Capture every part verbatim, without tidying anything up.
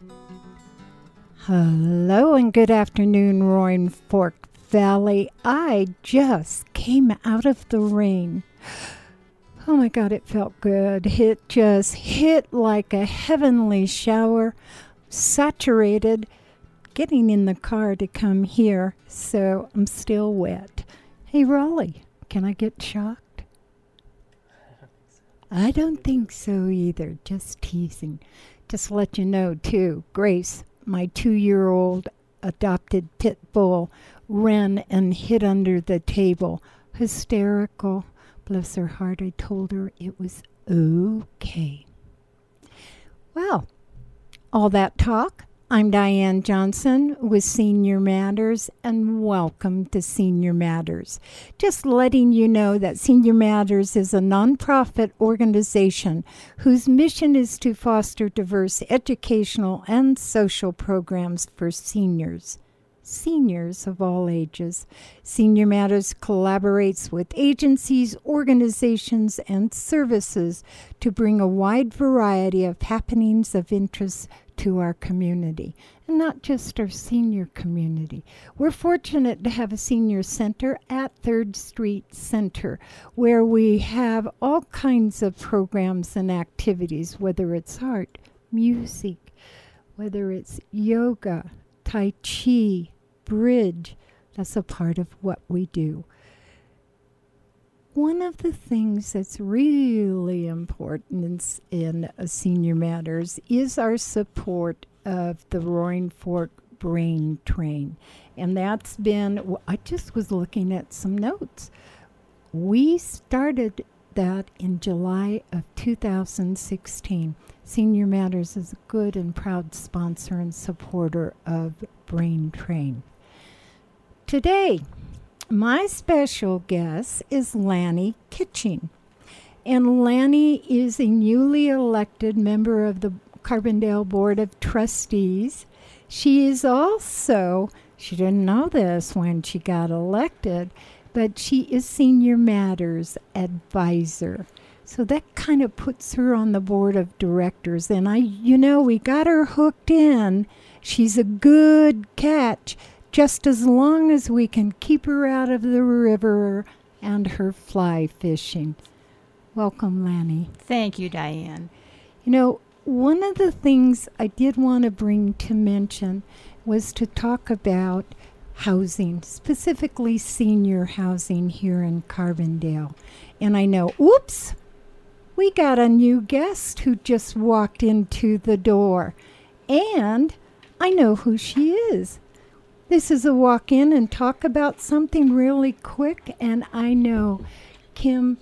Hello and good afternoon, Roaring Fork Valley. I just came out of the rain. Oh my God, it felt good. It just hit like a heavenly shower, saturated, getting in the car to come here, so I'm still wet. Hey, Raleigh, can I get shocked? I don't think so either, just teasing. Just to let you know, too, Grace, my two-year-old adopted pit bull, ran and hid under the table. Hysterical. Bless her heart, I told her it was okay. Well, all that talk. I'm Diane Johnson with Senior Matters, and welcome to Senior Matters. Just letting you know that Senior Matters is a nonprofit organization whose mission is to foster diverse educational and social programs for seniors. Seniors of all ages. Senior Matters collaborates with agencies, organizations, and services to bring a wide variety of happenings of interest to our community, and not just our senior community. We're fortunate to have a senior center at Third Street Center, where we have all kinds of programs and activities, whether it's art, music, whether it's yoga, Tai Chi, bridge. That's a part of what we do. One of the things that's really important in uh, Senior Matters is our support of the Roaring Fork Brain Train. And that's been, I just was looking at some notes. We started that in July of two thousand sixteen. Senior Matters is a good and proud sponsor and supporter of Brain Train. Today, my special guest is Lanny Kitching. And Lanny is a newly elected member of the Carbondale Board of Trustees. She is also, she didn't know this when she got elected, but she is Senior Matters Advisor. So that kind of puts her on the board of directors. And I, you know, we got her hooked in. She's a good catch, just as long as we can keep her out of the river and her fly fishing. Welcome, Lanny. Thank you, Diane. You know, one of the things I did want to bring to mention was to talk about housing, specifically senior housing here in Carbondale. And I know, oops, we got a new guest who just walked into the door. And I know who she is. This is a walk in and talk about something really quick, and I know Kim,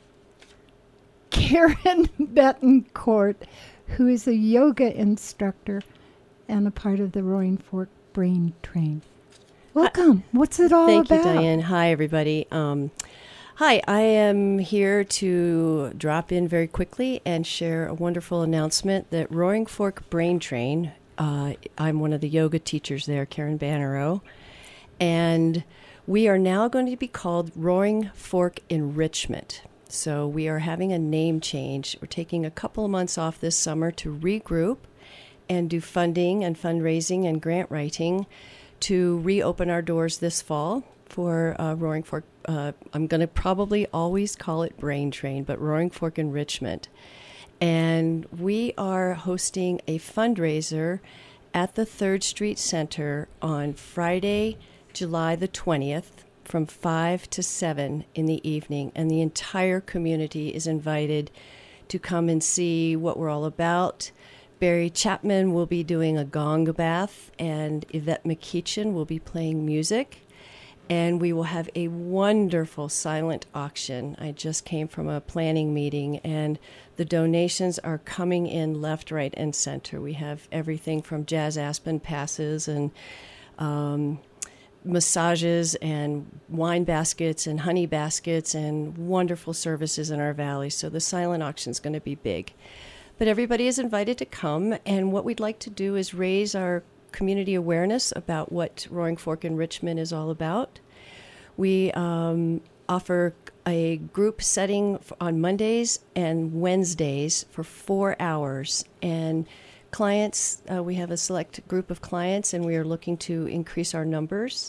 Karen Betancourt, who is a yoga instructor and a part of the Roaring Fork Brain Train. Welcome. Uh, What's it all thank about? Thank you, Diane. Hi, everybody. Um, hi, I am here to drop in very quickly and share a wonderful announcement that Roaring Fork Brain Train, Uh, I'm one of the yoga teachers there, Karen Bannerow, and we are now going to be called Roaring Fork Enrichment. So we are having a name change. We're taking a couple of months off this summer to regroup and do funding and fundraising and grant writing to reopen our doors this fall for uh, Roaring Fork. Uh, I'm going to probably always call it Brain Train, but Roaring Fork Enrichment. And we are hosting a fundraiser at the Third Street Center on Friday, July the twentieth, from five to seven in the evening. And the entire community is invited to come and see what we're all about. Barry Chapman will be doing a gong bath, and Yvette McKeachin will be playing music. And we will have a wonderful silent auction. I just came from a planning meeting, and the donations are coming in left, right, and center. We have everything from Jazz Aspen passes and um, massages and wine baskets and honey baskets and wonderful services in our valley. So the silent auction is going to be big. But everybody is invited to come, and what we'd like to do is raise our community awareness about what Roaring Fork Enrichment is all about. We um, offer a group setting on Mondays and Wednesdays for four hours, and clients. Uh, we have a select group of clients, and we are looking to increase our numbers.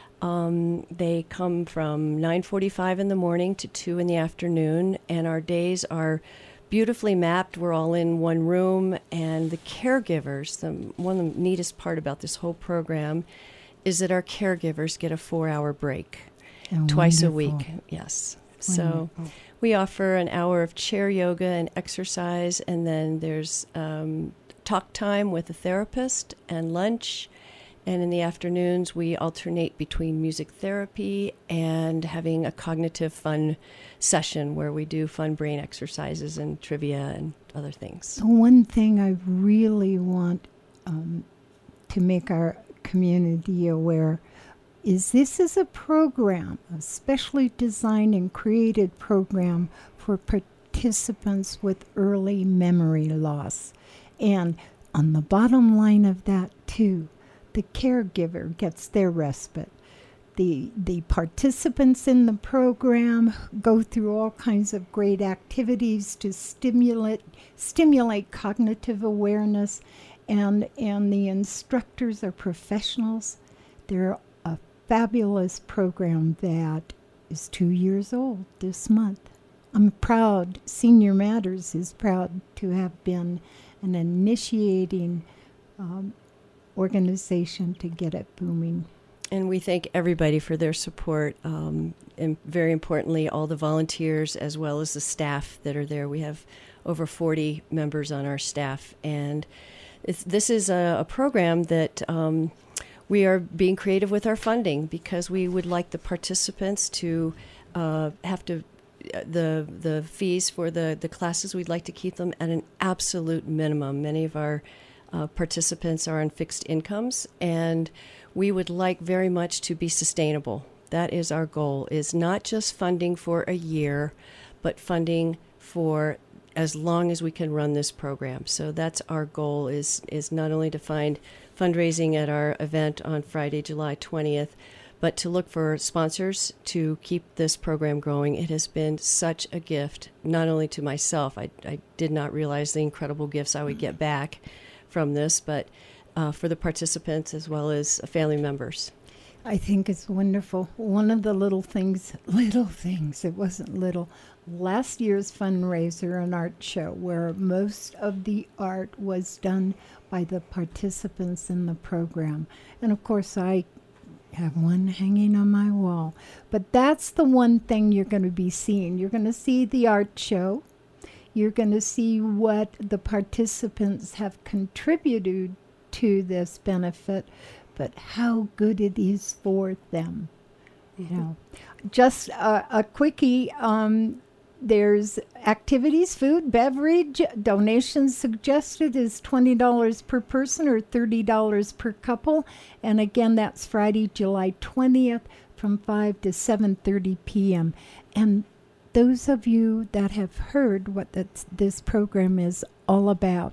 Um, they come from nine forty-five in the morning to two in the afternoon, and our days are beautifully mapped. We're all in one room, and the caregivers, the, one of the neatest part about this whole program is that our caregivers get a four-hour break Oh, twice a wonderful. week. Yes. So Wonderful. we offer an hour of chair yoga and exercise, and then there's um, talk time with a therapist and lunch. And in the afternoons, we alternate between music therapy and having a cognitive fun session where we do fun brain exercises and trivia and other things. The one thing I really want um, to make our community aware is this is a program, a specially designed and created program for participants with early memory loss. And on the bottom line of that, too, the caregiver gets their respite. The, the participants in the program go through all kinds of great activities to stimulate stimulate cognitive awareness, and, and the instructors are professionals. They're a fabulous program that is two years old this month. I'm proud, Senior Matters is proud to have been an initiating um, organization to get it booming. And we thank everybody for their support, um, and very importantly, all the volunteers as well as the staff that are there. We have over forty members on our staff, and it's, this is a, a program that um, we are being creative with our funding, because we would like the participants to uh, have to the the fees for the, the classes. We'd like to keep them at an absolute minimum. Many of our uh, participants are on fixed incomes, and we would like very much to be sustainable. That is our goal, is not just funding for a year, but funding for as long as we can run this program. So that's our goal, is is not only to find fundraising at our event on Friday, July twentieth, but to look for sponsors to keep this program growing. It has been such a gift, not only to myself. I, I did not realize the incredible gifts I would get back from this, but uh, for the participants as well as family members. I think it's wonderful. One of the little things, little things, it wasn't little, last year's fundraiser, an art show, where most of the art was done by the participants in the program. And of course, I have one hanging on my wall. But that's the one thing you're going to be seeing. You're going to see the art show. You're going to see what the participants have contributed to this benefit, but how good it is for them. Mm-hmm. You know, just a, a quickie. Um, there's activities, food, beverage. Donations suggested is twenty dollars per person or thirty dollars per couple. And again, that's Friday, July twentieth from five to seven thirty p.m. And those of you that have heard what that's, this program is all about,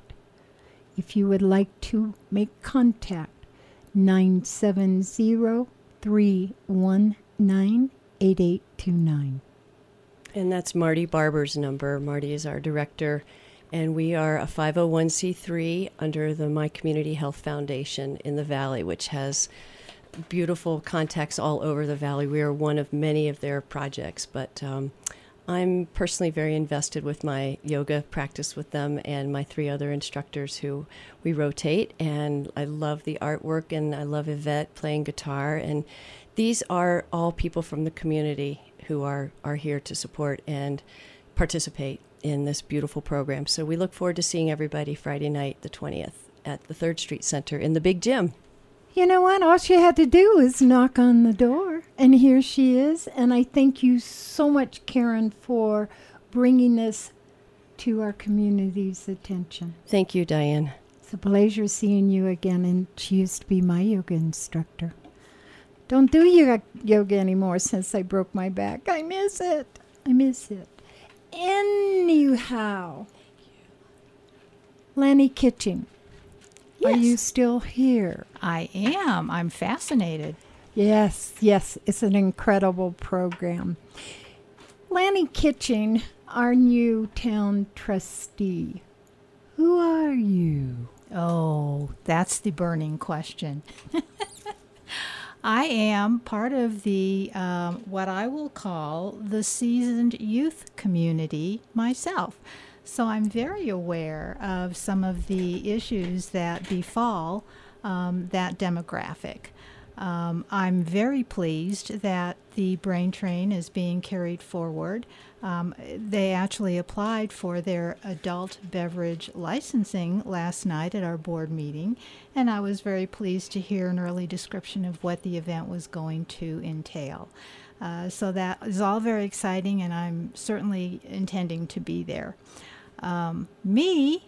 if you would like to make contact, nine seven zero, three one nine, eight eight two nine. And that's Marty Barber's number. Marty is our director, and we are a five oh one c three under the My Community Health Foundation in the Valley, which has beautiful contacts all over the Valley. We are one of many of their projects, but um, I'm personally very invested with my yoga practice with them and my three other instructors who we rotate, and I love the artwork, and I love Yvette playing guitar, and these are all people from the community who are, are here to support and participate in this beautiful program. So we look forward to seeing everybody Friday night, the twentieth, at the Third Street Center in the big gym. You know what? All she had to do was knock on the door, and here she is. And I thank you so much, Karen, for bringing this to our community's attention. Thank you, Diane. It's a pleasure seeing you again, and she used to be my yoga instructor. Don't do yoga, yoga anymore since I broke my back. I miss it. I miss it. Anyhow, Lanny Kitching. Yes. Are you still here? I am. I'm fascinated. Yes, yes. It's an incredible program. Lanny Kitching, our new town trustee. Who are you? That's the burning question. I am part of the um, what I will call the seasoned youth community myself. So I'm very aware of some of the issues that befall um, that demographic. Um, I'm very pleased that the Brain Train is being carried forward. Um, they actually applied for their adult beverage licensing last night at our board meeting, and I was very pleased to hear an early description of what the event was going to entail. Uh, so that is all very exciting, and I'm certainly intending to be there. Um, me,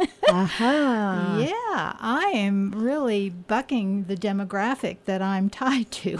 Aha. yeah, I am really bucking the demographic that I'm tied to.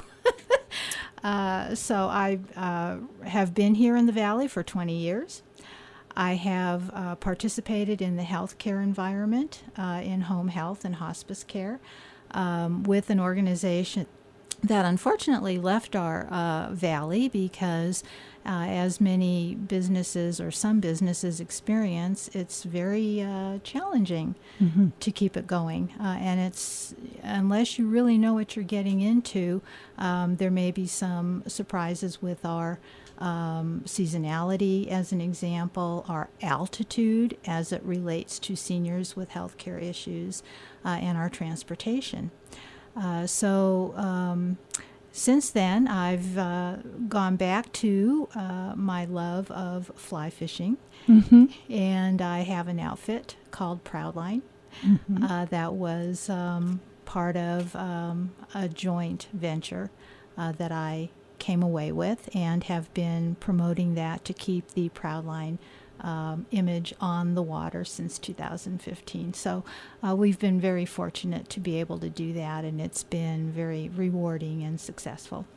uh, so I uh, have been here in the Valley for twenty years. I have uh, participated in the healthcare environment uh, in home health and hospice care um, with an organization that unfortunately left our uh, valley because uh, as many businesses or some businesses experience, it's very uh, challenging Mm-hmm. to keep it going. Uh, and it's, unless you really know what you're getting into, um, there may be some surprises with our um, seasonality, as an example, our altitude as it relates to seniors with healthcare issues, uh, and our transportation. Uh, so um, since then, I've uh, gone back to uh, my love of fly fishing, Mm-hmm. and I have an outfit called Proudline Mm-hmm. uh, that was um, part of um, a joint venture uh, that I came away with, and have been promoting that to keep the Proudline Um, image on the water since two thousand fifteen. So uh, we've been very fortunate to be able to do that, and it's been very rewarding and successful.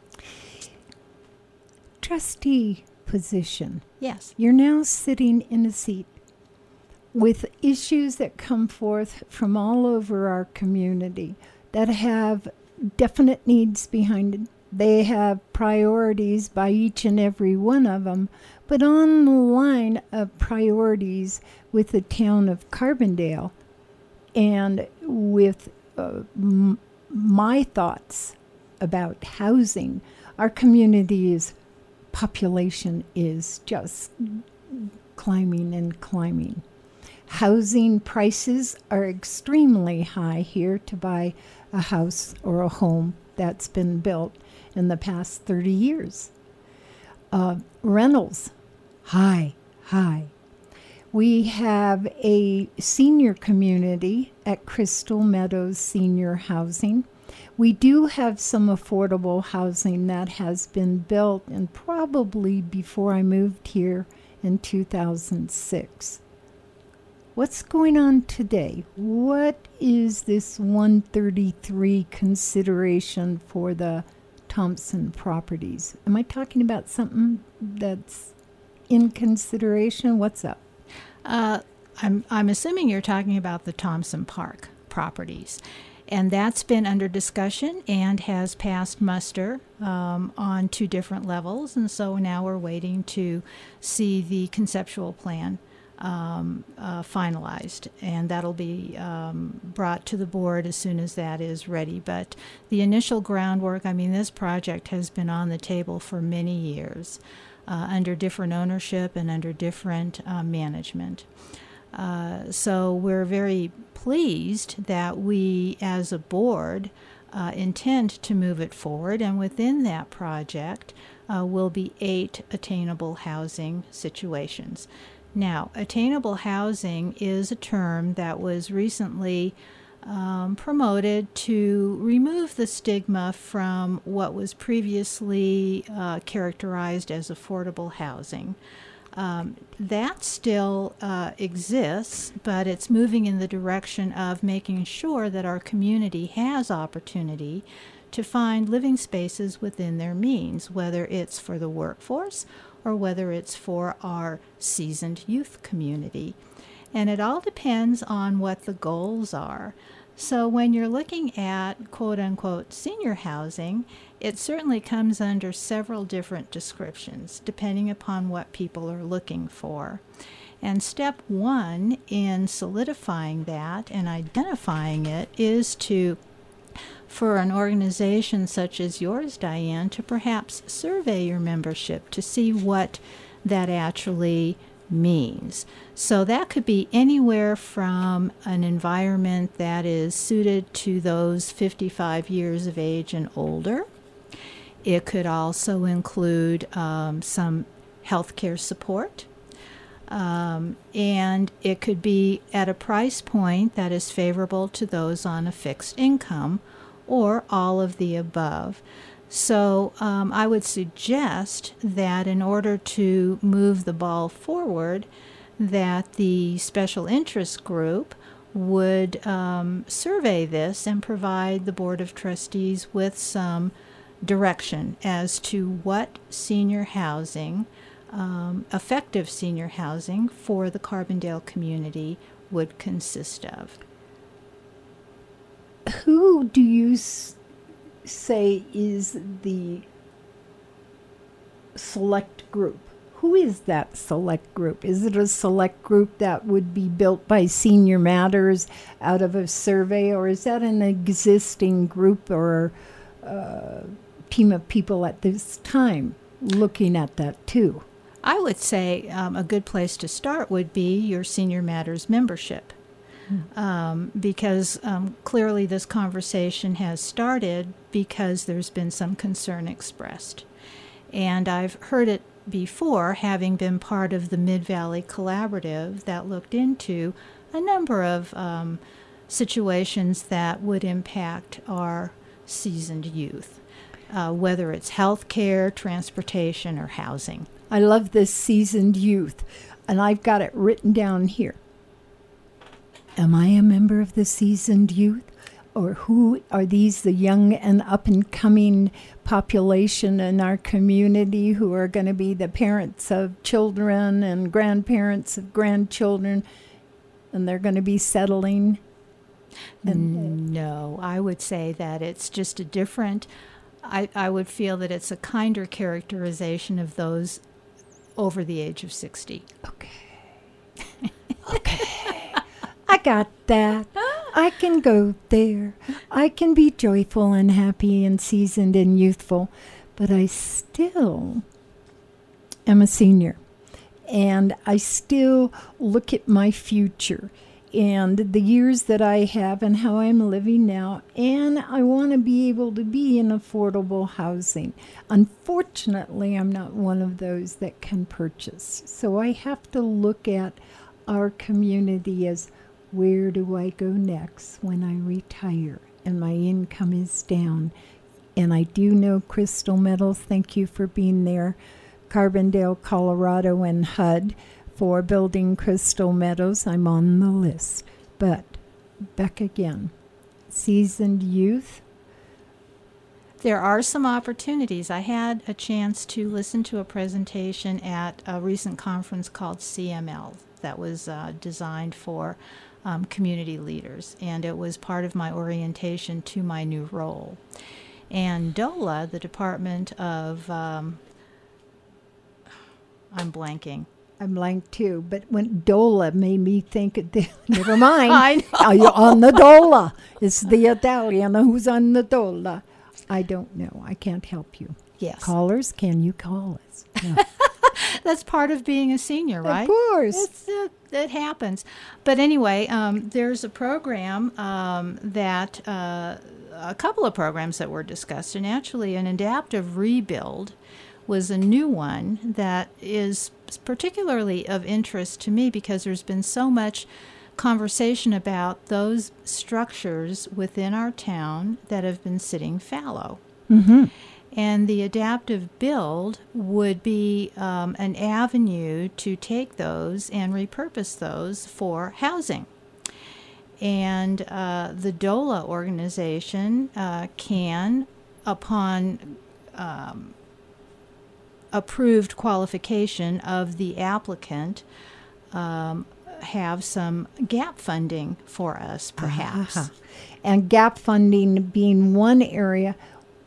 Trustee position. Yes. You're now sitting in a seat with issues that come forth from all over our community that have definite needs behind it. They have priorities by each and every one of them, but on the line of priorities with the town of Carbondale and with uh, m- my thoughts about housing, our community's population is just climbing and climbing. Housing prices are extremely high here to buy a house or a home that's been built in the past thirty years. Uh, rentals, high, high. We have a senior community at Crystal Meadows Senior Housing. We do have some affordable housing that has been built, and probably before I moved here in two thousand six. What's going on today? What is this one thirty-three consideration for the Thompson properties? Am I talking about something that's in consideration? What's up? Uh, I'm, I'm assuming you're talking about the Thompson Park properties. And that's been under discussion and has passed muster um, on two different levels. And so now we're waiting to see the conceptual plan um, uh, finalized. And that'll be um, brought to the board as soon as that is ready. But the initial groundwork, I mean, this project has been on the table for many years uh, under different ownership and under different uh, management. Uh, so we're very pleased that we, as a board, uh, intend to move it forward, and within that project uh, will be eight attainable housing situations. Now, attainable housing is a term that was recently um, promoted to remove the stigma from what was previously uh, characterized as affordable housing. Um, that still uh, exists, but it's moving in the direction of making sure that our community has opportunity to find living spaces within their means, whether it's for the workforce or whether it's for our seasoned youth community. And it all depends on what the goals are. So when you're looking at quote-unquote senior housing, it certainly comes under several different descriptions, depending upon what people are looking for. And step one in solidifying that and identifying it is to, for an organization such as yours, Diane, to perhaps survey your membership to see what that actually means. So that could be anywhere from an environment that is suited to those fifty-five years of age and older. It could also include um, some healthcare support. Um, and it could be at a price point that is favorable to those on a fixed income, or all of the above. So um, I would suggest that in order to move the ball forward, that the special interest group would um, survey this and provide the Board of Trustees with some direction as to what senior housing Um, effective senior housing for the Carbondale community would consist of. Who do you s- say is the select group? Who is that select group? Is it a select group that would be built by Senior Matters out of a survey, or is that an existing group or uh, team of people at this time looking at that too? I would say um, a good place to start would be your Senior Matters membership, mm. um, because um, clearly this conversation has started because there's been some concern expressed. And I've heard it before, having been part of the Mid-Valley Collaborative that looked into a number of um, situations that would impact our seasoned youth, uh, whether it's health care, transportation, or housing. I love this seasoned youth, and I've got it written down here. Am I a member of the seasoned youth? Or who are these, the young and up-and-coming population in our community who are going to be the parents of children and grandparents of grandchildren, and they're going to be settling? And no, I would say that it's just a different, I, I would feel that it's a kinder characterization of those over the age of sixty. Okay. Okay. I got that. I can go there. I can be joyful and happy and seasoned and youthful, but I still am a senior. And I still look at my future and the years that I have and how I'm living now, and I want to be able to be in affordable housing. Unfortunately, I'm not one of those that can purchase. So I have to look at our community as, where do I go next when I retire and my income is down? And I do know Crystal Metals, thank you for being there, Carbondale, Colorado, and H U D for building Crystal Meadows. I'm on the list. But back again, seasoned youth. There are some opportunities. I had a chance to listen to a presentation at a recent conference called C M L that was uh, designed for um, community leaders, and it was part of my orientation to my new role. And DOLA, the Department of, um, I'm blanking. I'm blank too, but when DOLA made me think, it, never mind. I know. Are you on the DOLA? It's the Italian who's on the DOLA. I don't know. I can't help you. Yes. Callers, can you call us? No. That's part of being a senior, right? Of course. It's, uh, it happens. But anyway, um, there's a program um, that, uh, a couple of programs that were discussed, and actually an adaptive rebuild was a new one that is particularly of interest to me because there's been so much conversation about those structures within our town that have been sitting fallow. Mm-hmm. And the adaptive build would be um, an avenue to take those and repurpose those for housing. And uh, the DOLA organization uh, can, upon um, approved qualification of the applicant, um, have some gap funding for us, perhaps. Uh-huh. And gap funding being one area,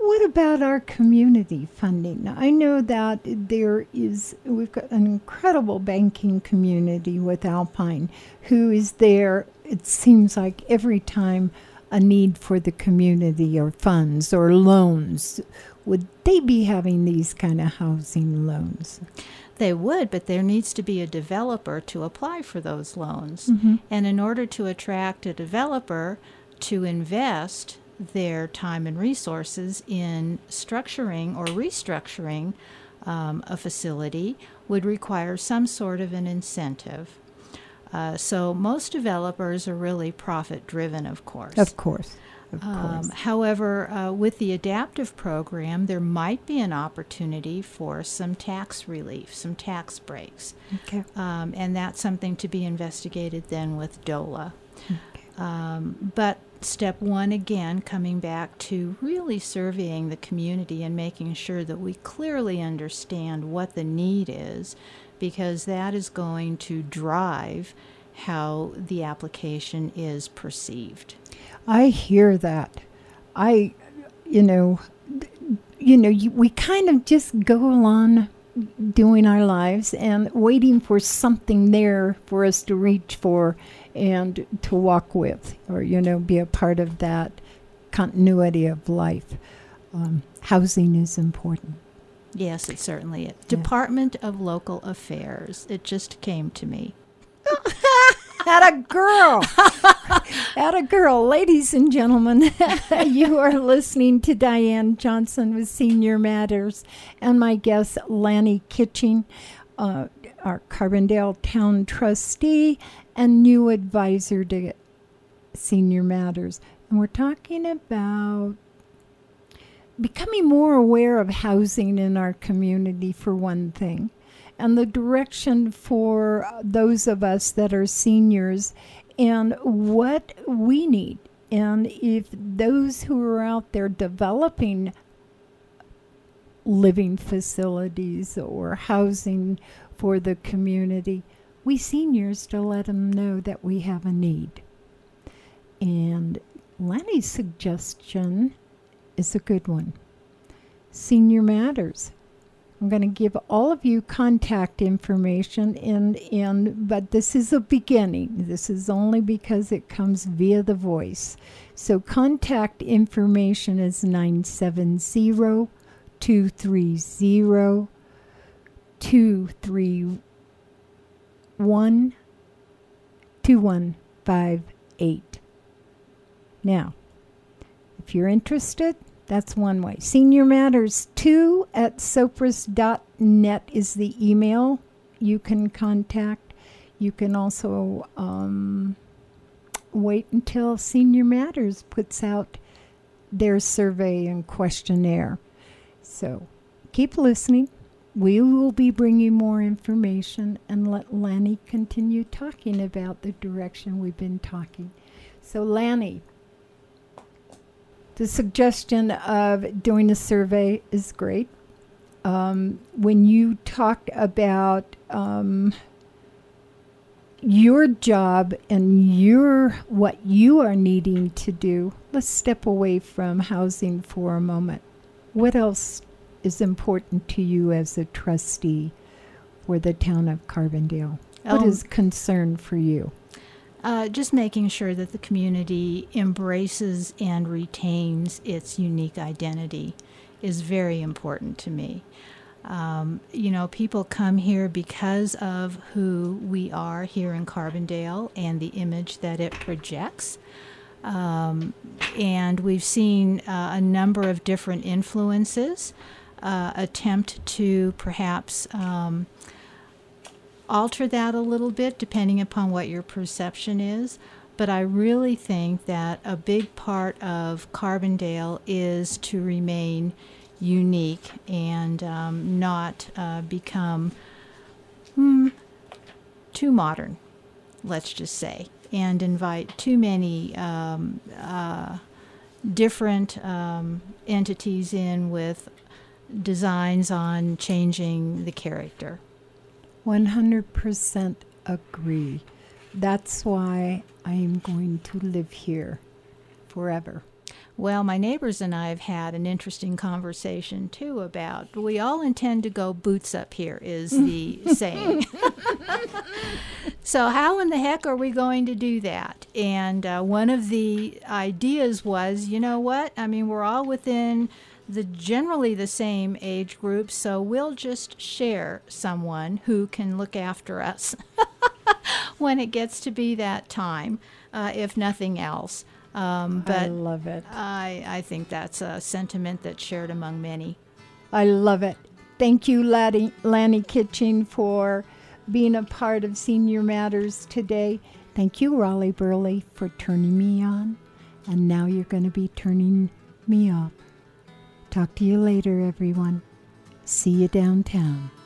What about our community funding? Now, I know that there is, we've got an incredible banking community with Alpine who is there, it seems like every time a need for the community or funds or loans. Would they be having these kind of housing loans? They would, but there needs to be a developer to apply for those loans. Mm-hmm. And in order to attract a developer to invest their time and resources in structuring or restructuring um, a facility would require some sort of an incentive. Uh, so most developers are really profit-driven, of course. Of course. Of Um, course. however, uh, with the adaptive program, there might be an opportunity for some tax relief, some tax breaks. Okay. Um, and that's something to be investigated then with DOLA. Okay. Um, but step one, again, coming back to really surveying the community and making sure that we clearly understand what the need is, because that is going to drive how the application is perceived. I hear that. I, you know, you know, you, we kind of just go along doing our lives and waiting for something there for us to reach for and to walk with, or, you know, be a part of that continuity of life. Um, housing is important. Yes, it certainly is. Yeah. Department of Local Affairs. It just came to me. At a girl. At a girl. Ladies and gentlemen, you are listening to Diane Johnson with Senior Matters and my guest, Lanny Kitching, uh, our Carbondale Town trustee and new advisor to Senior Matters. And we're talking about becoming more aware of housing in our community, for one thing, and the direction for those of us that are seniors and what we need. And if those who are out there developing living facilities or housing for the community, we seniors to let them know that we have a need. And Lanny's suggestion is a good one. Senior Matters. I'm going to give all of you contact information, and, and but this is a beginning. This is only because it comes via the voice. So contact information is nine seven zero, two three zero, two three one, two one five eight. Now, if you're interested, that's one way. Senior Matters two at sopris dot net is the email you can contact. You can also um, wait until Senior Matters puts out their survey and questionnaire. So keep listening. We will be bringing more information and let Lanny continue talking about the direction we've been talking. So Lanny, the suggestion of doing a survey is great. Um, when you talked about um, your job and your what you are needing to do, let's step away from housing for a moment. What else is important to you as a trustee for the town of Carbondale? What Um, is concern for you? Uh, just making sure that the community embraces and retains its unique identity is very important to me. Um, you know, people come here because of who we are here in Carbondale and the image that it projects. Um, and we've seen uh, a number of different influences uh, attempt to perhaps um, alter that a little bit depending upon what your perception is. But I really think that a big part of Carbondale is to remain unique and um, not uh, become hmm, too modern, let's just say, and invite too many um, uh, different um, entities in with designs on changing the character. one hundred percent agree. That's why I am going to live here forever. Well, my neighbors and I have had an interesting conversation too about we all intend to go boots up here, is the saying. So how in the heck are we going to do that? And uh, one of the ideas was, you know what? I mean, we're all within the generally the same age group, so we'll just share someone who can look after us when it gets to be that time, uh, if nothing else. Um, but I love it. I, I think that's a sentiment that's shared among many. I love it. Thank you, Lanny, Lanny Kitching, for being a part of Senior Matters today. Thank you, Raleigh Burley, for turning me on. And now you're going to be turning me off. Talk to you later, everyone. See you downtown.